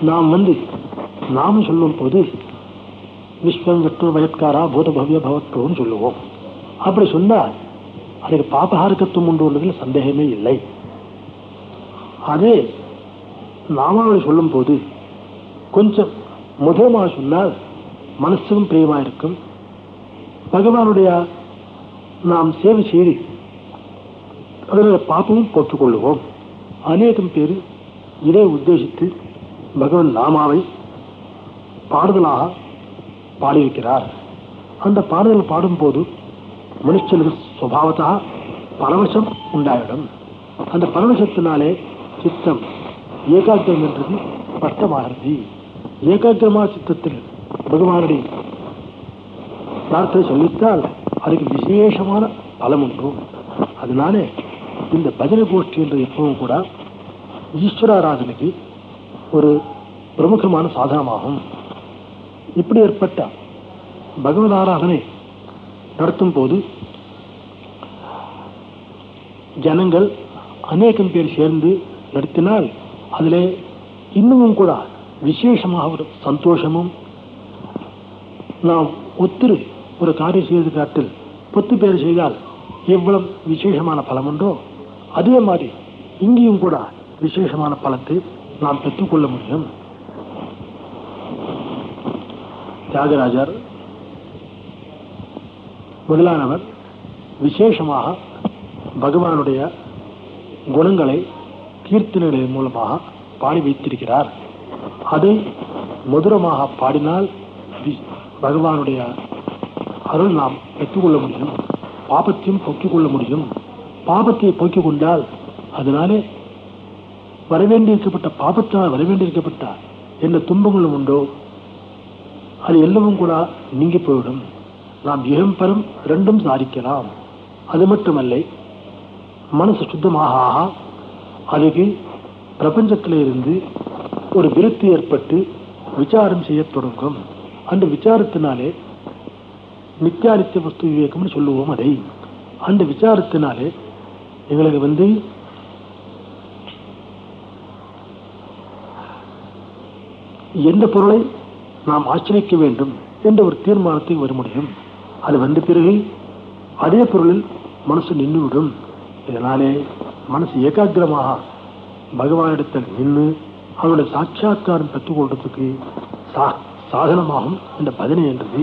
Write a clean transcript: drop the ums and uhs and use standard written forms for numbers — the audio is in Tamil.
நாம் நாம சொல்லும் போது விஸ்வம் விஷ்ணு வயத்காரா பூத பவ்ய பவத்கோன்னு சொல்லுவோம். அப்படி சொன்னா அதுக்கு பாபஹாரகத்துவம் உண்டு உள்ளதில் சந்தேகமே இல்லை. அதே நாமாவளி சொல்லும் போது கொஞ்சம் முதலமாக சொன்னால் மனசும் பிரியமா இருக்கும். பகவானுடைய நாம் சேவை செய்து அதில் பாப்பமும் போட்டுக் கொள்ளுவோம். அநேகம் பேர் இதை உத்தேசித்து பகவான் நாமாவை பாடுதலாக பாடியிருக்கிறார். அந்த பாடுதல் பாடும்போது மனுஷனுக்கு சுபாவத்தா பரவசம் உண்டாயிடும். அந்த பரவசத்தினாலே சித்தம் ஏகாக்கிரம் என்றது ஸ்பஷ்டமாகிறது. ஏகாக்கிரமான சித்தத்தில் பகவானுடைய பிரார்த்தனை சொல்லித்தால் அதுக்கு விசேஷமான பலம் உண்டு. அதனால இந்த பஜனை கோஷ்டி என்ற எப்பவும் கூட ஈஸ்வராராதனைக்கு ஒரு பிரமுகமான சாதனமாகும். இப்படி ஏற்பட்ட பகவத் ஆராதனை நடத்தும் போது ஜனங்கள் அநேகம் பேர் சேர்ந்து நடத்தினால் அதில் இன்னமும் கூட விசேஷமாக ஒரு சந்தோஷமும், நாம் ஒத்திரு ஒரு காரியம் செய்து காட்டில் 10 பேர் செய்தால் எவ்வளவு விசேஷமான பலம் உண்டோ அதே மாதிரி இங்கேயும் கூட விசேஷமான பலத்தை நாம் பெற்றுக்கொள்ள முடியும். தியாகராஜர் முதலானவர் விசேஷமாக பகவானுடைய குணங்களை கீர்த்தனைகளின் மூலமாக பாடி வைத்திருக்கிறார். அதை மதுரமாக பாடினால் பகவானுடைய அருள் நாம் பெற்றுக்கொள்ள முடியும். பாபத்தையும் போக்கிக் கொள்ள முடியும். பாபத்தை போக்கிக் கொண்டால் அதனாலே வரவேண்டியிருக்கப்பட்ட பாபத்தால் வரவேண்டியிருக்கப்பட்ட என்ன துன்பங்களும் உண்டோ அது எல்லாமும் கூட நீங்கி போய்விடும். நாம் இகம்பரம் 2 சாதிக்கலாம். அது மட்டுமல்ல, மனசு சுத்தமாக அதுக்கு பிரபஞ்சத்தில இருந்து ஒரு விருத்தி ஏற்பட்டு விசாரம் செய்ய தொடங்கும். அந்த விசாரத்தினாலே நித்தியானித்திய வஸ்து விவேகம்னு சொல்லுவோம். அதை அந்த விசாரத்தினாலே எங்களுக்கு எந்த பொருளை நாம் ஆச்சரிக்க வேண்டும் என்ற ஒரு தீர்மானத்துக்கு வர முடியும். அது வந்த பிறகு அதே பொருளில் மனசு நின்றுவிடும். இதனாலே மனசு ஏகாகிரமாக பகவானிடத்தில் நின்று அவனுடைய சாட்சாத்காரம் பெற்றுக்கொள்றதுக்கு சாதனமாகும் இந்த பஜனை என்றது.